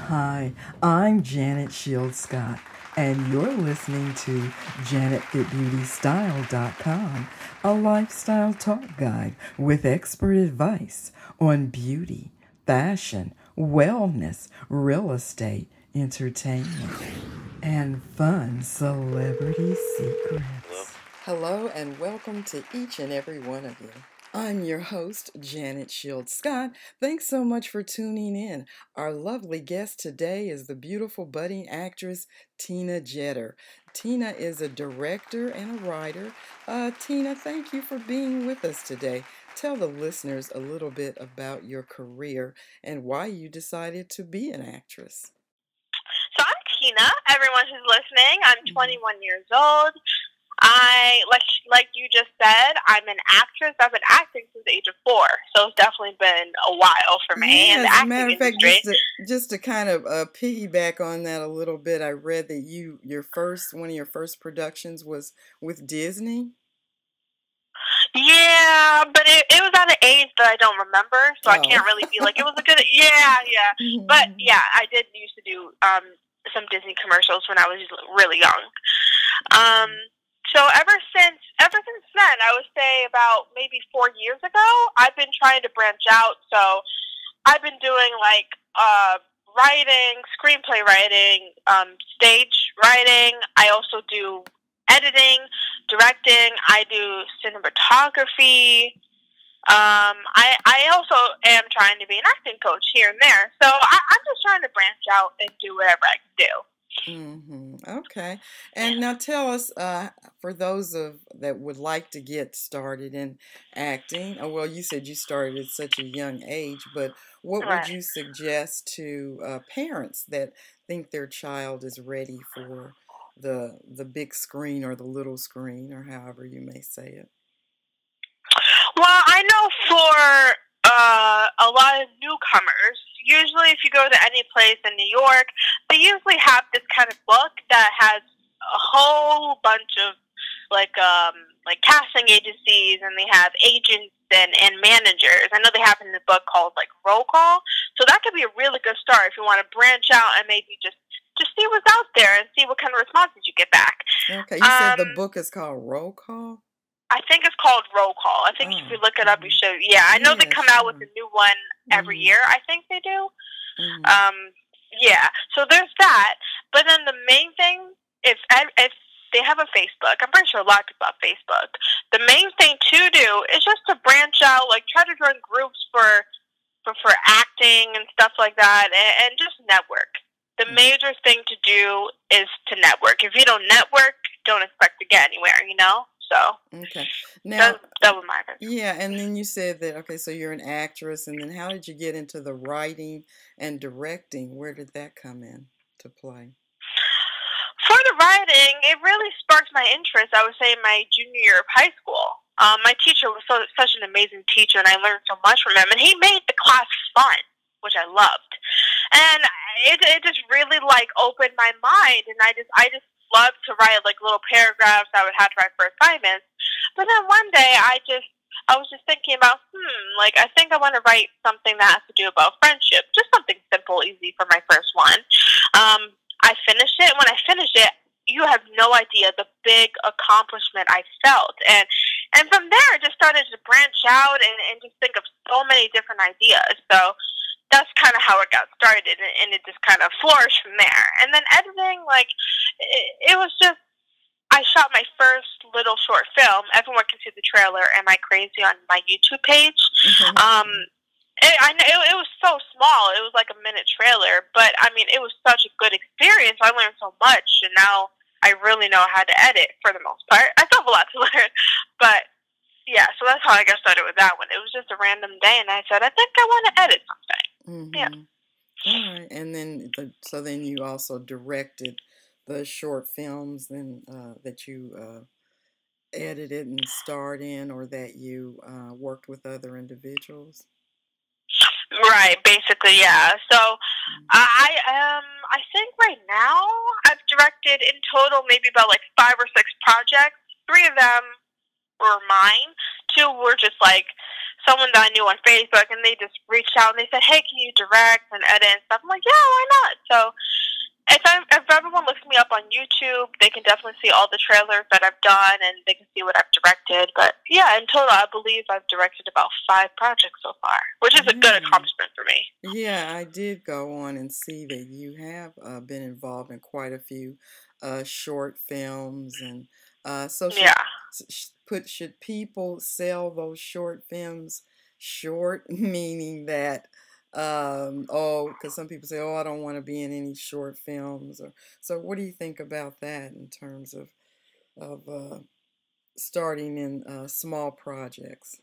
Hi, I'm Janet Shield Scott, and you're listening to JanetFitBeautyStyle.com, a lifestyle talk guide with expert advice on beauty, fashion, wellness, real estate, entertainment, and fun celebrity secrets. Hello, and welcome to each and every one of you. I'm your host, Janet Shield Scott. Thanks so much for tuning in. Our lovely guest today is the beautiful budding actress, Tina Jetter. Tina is a director and a writer. Tina, thank you for being with us today. Tell the listeners a little bit about your career and why you decided to be an actress. So I'm Tina, everyone who's listening. I'm 21 years old. Like you just said, I'm an actress. I've been acting since the age of 4, so it's definitely been a while for me. Yeah, And the as a acting matter of fact, industry. just to kind of piggyback on that a little bit, I read that one of your first productions was with Disney. Yeah, but it was at an age that I don't remember, so I Oh. can't really be like, it was a good, yeah. But yeah, I did used to do some Disney commercials when I was really young. So ever since then, I would say about maybe 4 years ago, I've been trying to branch out. So I've been doing like writing, screenplay writing, stage writing. I also do editing, directing. I do cinematography. I also am trying to be an acting coach here and there. So I'm just trying to branch out and do whatever I can do. Okay. And now tell us, for those that would like to get started in acting. Well, you said you started at such a young age, but what would Right. you suggest to parents that think their child is ready for the big screen or the little screen, or however you may say it? Well, I know for a lot of newcomers, usually if you go to any place in New York, they usually have this kind of book that has a whole bunch of like casting agencies, and they have agents and managers. I know they have in the book called like Roll Call, so that could be a really good start if you want to branch out and maybe just see what's out there and see what kind of responses you get back. Okay, you said the book is called Roll Call? I think it's called Roll Call. I think if Oh, you look it up, you should. Yeah, I know they yeah, come out with sure. a new one every Mm-hmm. year. I think they do. Mm-hmm. Yeah. So there's that. But then the main thing, if they have a Facebook, I'm pretty sure a lot of people have Facebook. The main thing to do is just to branch out, like try to join groups for acting and stuff like that, and just network. The major thing to do is to network. If you don't network, don't expect to get anywhere. So Okay. that Now, that was my opinion. yeah, and then you said that, okay, so you're an actress, and then how did you get into the writing and directing? Where did that come in to play? For the writing, it really sparked my interest. I would say in my junior year of high school. My teacher was such an amazing teacher, and I learned so much from him. And he made the class fun, which I loved. And it just really like opened my mind, and I just loved to write like little paragraphs I would have to write for assignments. But then one day I was just thinking about, like I think I want to write something that has to do about friendship, just something simple, easy for my first one. I finished it. When I finished it, you have no idea the big accomplishment I felt, and from there I just started to branch out and just think of so many different ideas. So that's kind of how it got started, and it just kind of flourished from there. And then editing, like it was just I shot my first little short film. Everyone can see the trailer "Am I Crazy" on my YouTube page. Um, it was so small. It was like a minute trailer, but I mean, it was such a good experience. I learned so much, and now I really know how to edit for the most part. I still have a lot to learn, but yeah. So that's how I got started with that one. It was just a random day, and I said, I think I want to edit something. Yeah. Mm-hmm. All right, and then so then you also directed the short films then that you edited and starred in, or that you worked with other individuals. Right, basically, yeah. So I think right now I've directed in total maybe about like 5 or 6 projects. 3 of them were mine. 2 were just like someone that I knew on Facebook, and they just reached out and they said, "Hey, can you direct and edit and stuff?" I'm like, "Yeah, why not?" So if everyone looks me up on YouTube, they can definitely see all the trailers that I've done, and they can see what I've directed. But yeah, in total, I believe I've directed about 5 projects so far, which is a good Yeah. accomplishment for me. Yeah, I did go on and see that you have been involved in quite a few short films, and so Yeah. should people sell those short films short, meaning that because some people say, oh, I don't want to be in any short films, or so. What do you think about that in terms of starting in small projects?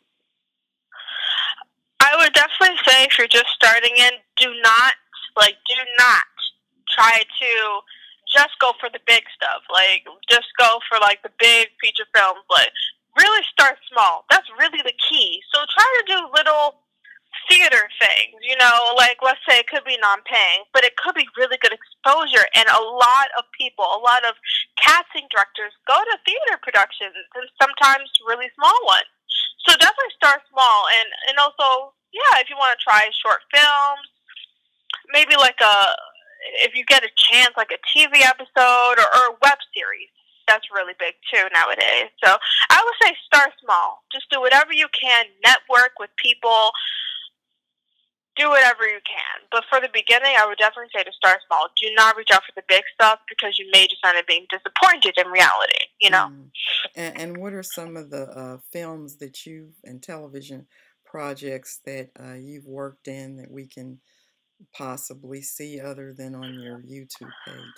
I would definitely say if you're just starting in, do not try to just go for the big stuff. Like, just go for like the big feature films. Like, really start small. That's really the key. So try to do little theater things, like let's say it could be non-paying, but it could be really good exposure. And a lot of people, a lot of casting directors go to theater productions and sometimes really small ones. So definitely start small, and also, yeah, if you want to try short films, maybe if you get a chance, like a TV episode or a web series. That's really big too nowadays. So I would say start small. Just do whatever you can. Network with people. Do whatever you can. But for the beginning, I would definitely say to start small. Do not reach out for the big stuff because you may just end up being disappointed in reality, And what are some of the films that and television projects that you've worked in that we can possibly see other than on your YouTube page?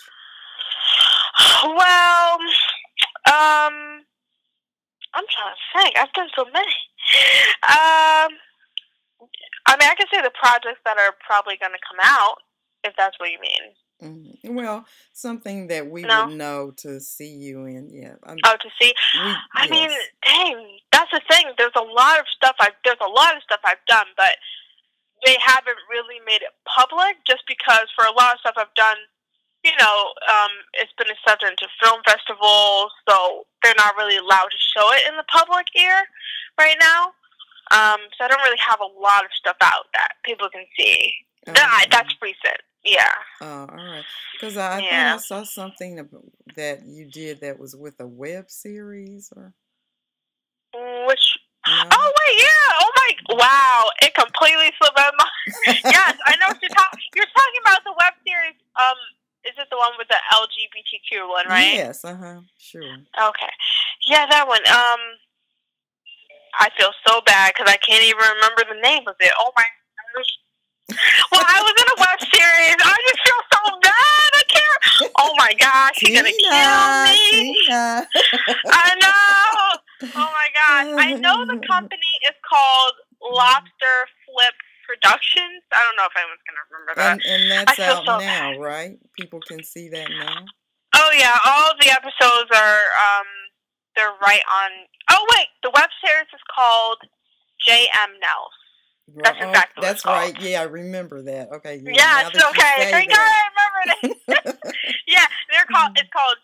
Well, I'm trying to think. I've done so many. I can say the projects that are probably going to come out, if that's what you mean. Well, something that we No? would know to see you in. Yeah. To see. I mean, Yes. dang, that's the thing. There's a lot of stuff I've done, but they haven't really made it public just because for a lot of stuff I've done, it's been accepted into film festivals, so they're not really allowed to show it in the public ear right now. So I don't really have a lot of stuff out that people can see. That's recent. Yeah. Oh, all right. Because I think I saw something that you did that was with a web series, or Which? no? Oh wait, yeah. Oh my! Wow, it completely slipped my mind. Yes, I know what you're talking. You're talking about the web series. Is it the one with the LGBTQ one, right? Yes. Sure. Okay. Yeah, that one. I feel so bad because I can't even remember the name of it. Oh my gosh. Well, I was in a web series. I just feel so bad. I can't. Oh my gosh, you're gonna kill me. Tina. I know. Oh my gosh. I know the company is called Lobster Flip Productions. I don't know if anyone's gonna remember that. And that's out now, right? People can see that now. Oh yeah, all of the episodes are they're right on. Oh wait, the web series is called J.M. Nels. That's exactly That's right. Yeah, I remember that. Okay. Yeah, it's okay. Thank God I remember that. Yeah, it's called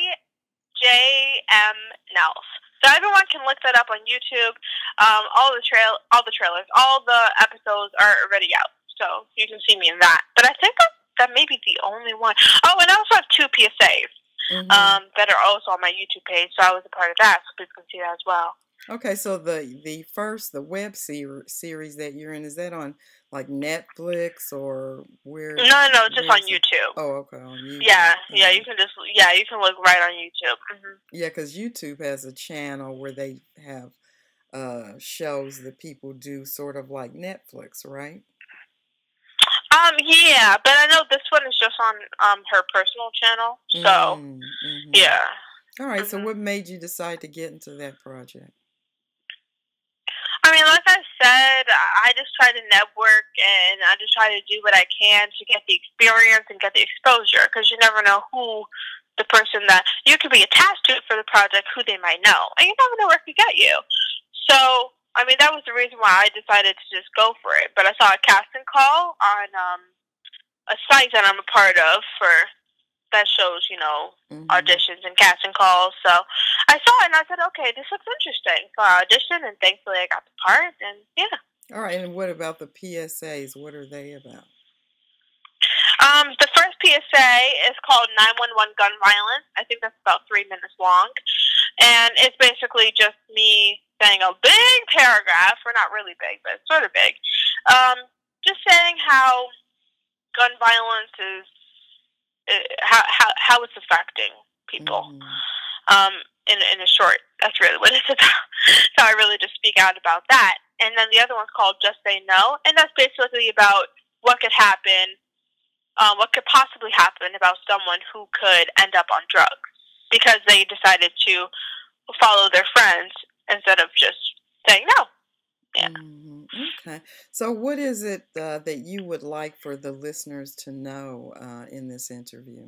J.M. Nels. So everyone can look that up on YouTube. All the trailers, all the episodes are already out, so you can see me in that. But I think that may be the only one. Oh, and I also have 2 PSAs that are also on my YouTube page, so I was a part of that, so people can see that as well. Okay, so the web series that you're in, is that on like Netflix or where? No, just on YouTube. Oh, okay, on YouTube. Yeah, you can look right on YouTube. Yeah, because YouTube has a channel where they have shows that people do sort of like Netflix, right? Yeah, but I know this one is just on her personal channel, so yeah. All right, so what made you decide to get into that project? I mean, like I said, I just try to network and I just try to do what I can to get the experience and get the exposure, because you never know who the person that you could be attached to for the project, who they might know, and you never know where it could get you. So, I mean, that was the reason why I decided to just go for it. But I saw a casting call on a site that I'm a part of that shows, Mm-hmm. auditions and casting calls. So I saw it and I said, okay, this looks interesting. So I auditioned and thankfully I got the part and yeah. All right, and what about the PSAs? What are they about? The first PSA is called 911 Gun Violence. I think that's about 3 minutes long. And it's basically just me saying a big paragraph, or not really big, but sort of big, just saying how gun violence is, how it's affecting people. Mm-hmm. In a short, that's really what it's about. So I really just speak out about that. And then the other one's called Just Say No, and that's basically about what could happen, what could possibly happen about someone who could end up on drugs because they decided to follow their friends instead of just saying no. Yeah. Mm-hmm. Okay. So what is it that you would like for the listeners to know in this interview,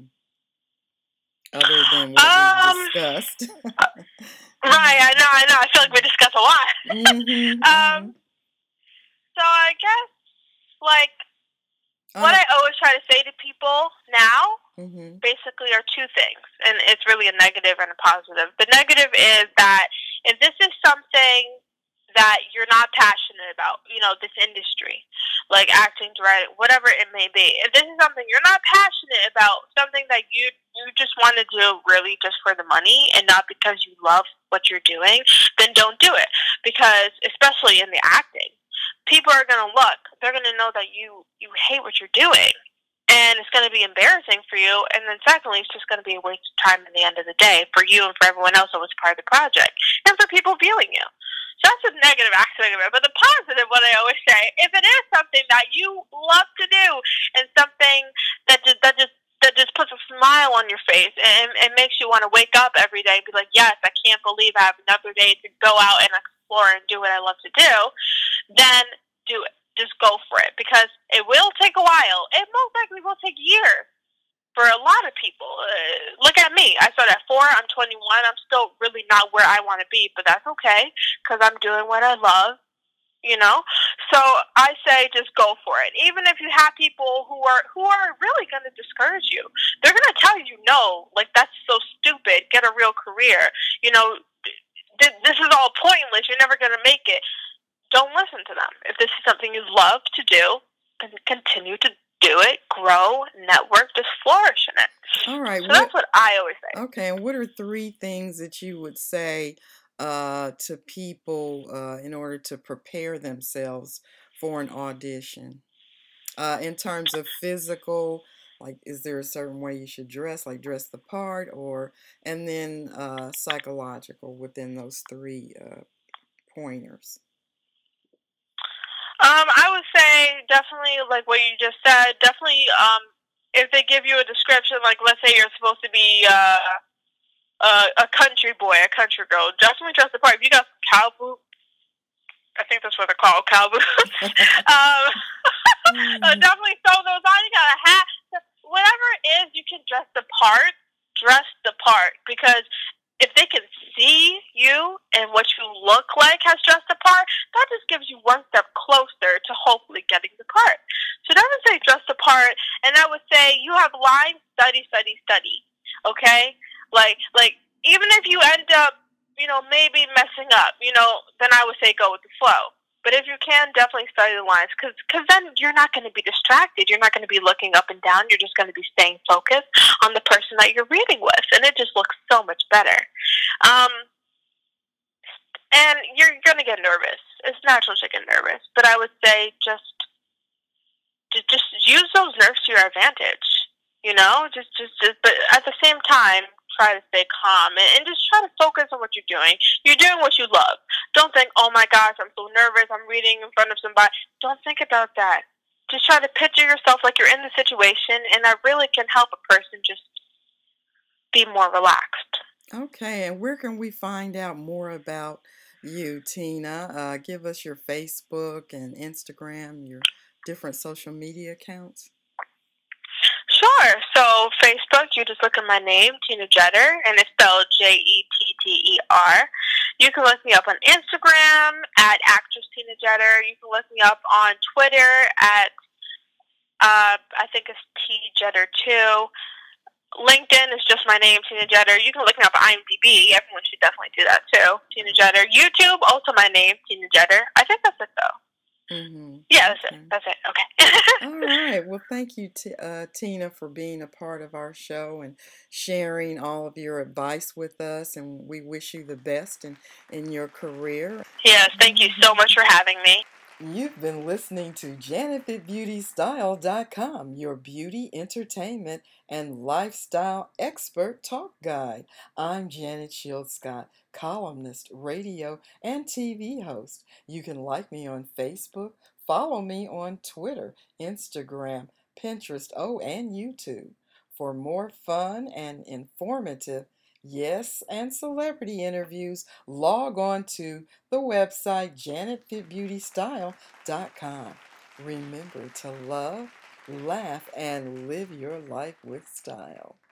other than what we discussed? Right, I know. I feel like we discuss a lot. Mm-hmm, mm-hmm. So I guess, like, what I always try to say to people now, mm-hmm. basically, are two things, and it's really a negative and a positive. The negative is that if this is something that you're not passionate about, this industry, like acting, directing, whatever it may be, if this is something you're not passionate about, something that you just want to do really just for the money and not because you love what you're doing, then don't do it. Because, especially in the acting, people are going to look. They're going to know that you hate what you're doing. And it's going to be embarrassing for you. And then secondly, it's just going to be a waste of time at the end of the day for you and for everyone else that was part of the project. And for people viewing you. So that's a negative aspect of it. But the positive, what I always say, if it is something that you love to do and something that just puts a smile on your face and makes you want to wake up every day and be like, yes, I can't believe I have another day to go out and explore and do what I love to do, then do it. Just go for it, because it will take a while. It most likely will take years for a lot of people. Look at me. I started at 4. I'm 21. I'm still really not where I want to be, but that's okay because I'm doing what I love. So I say just go for it. Even if you have people who are really going to discourage you, they're going to tell you no, like that's so stupid. Get a real career. This is all pointless. You're never going to make it. Don't listen to them. If this is something you love to do, then continue to do it, grow, network, just flourish in it. All right. So that's what I always say. Okay, and what are 3 things that you would say to people in order to prepare themselves for an audition? In terms of physical, like, is there a certain way you should dress, like dress the part, and then psychological within those 3 pointers? I would say definitely, like what you just said, definitely, if they give you a description, like let's say you're supposed to be a country boy, a country girl, definitely dress the part. If you got some cow boots, I think that's what they're called, cow boots. Definitely throw those on. You got a hat. Whatever it is, you can dress the part. Dress the part, because if they can see you and what you look like has dressed the part, that just gives you one step closer to hopefully getting the part. So that would say dress the part, and I would say you have lines, study. Okay? Like even if you end up, maybe messing up, then I would say go with the flow. But if you can, definitely study the lines, because then you're not going to be distracted. You're not going to be looking up and down. You're just going to be staying focused on the person that you're reading with, and it just looks so much better. And you're going to get nervous. It's natural to get nervous, but I would say just use those nerves to your advantage. But at the same time, try to stay calm and just try to focus on what you're doing. You're doing what you love. Don't think, oh my gosh, I'm so nervous, I'm reading in front of somebody. Don't think about that. Just try to picture yourself like you're in the situation, and that really can help a person just be more relaxed. Okay, and where can we find out more about you, Tina? Give us your Facebook and Instagram, your different social media accounts. Sure. So Facebook, you just look at my name, Tina Jetter, and it's spelled Jetter. You can look me up on Instagram at actress Tina Jetter. You can look me up on Twitter at I think it's tjetter2. LinkedIn is just my name, Tina Jetter. You can look me up at IMDb. Everyone should definitely do that too. Tina Jetter. YouTube, also my name, Tina Jetter. I think that's it though. Yeah, that's Okay. it. That's it. Okay. All right. Well, thank you, Tina, for being a part of our show and sharing all of your advice with us. And we wish you the best in your career. Yes, thank you so much for having me. You've been listening to JanetFitBeautyStyle.com, your beauty, entertainment, and lifestyle expert talk guide. I'm Janet Shields Scott, columnist, radio, and TV host. You can like me on Facebook, follow me on Twitter, Instagram, Pinterest, and YouTube. For more fun and informative, yes, and celebrity interviews, log on to the website janetfitbeautystyle.com. Remember to love, laugh, and live your life with style.